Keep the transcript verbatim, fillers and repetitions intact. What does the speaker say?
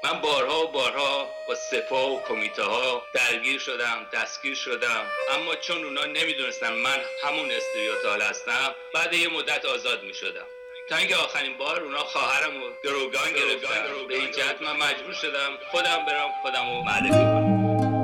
من بارها و بارها با سپاه و کمیته ها درگیر شدم، دستگیر شدم، اما چون اونا نمیدونستن من همون استریوتال هستم، بعد یه مدت آزاد میشدم. تا اینکه آخرین بار اونا خواهرم رو گروگان گرفتن. به این جهت من مجبور شدم خودم برم خودم رو معرفی کنم.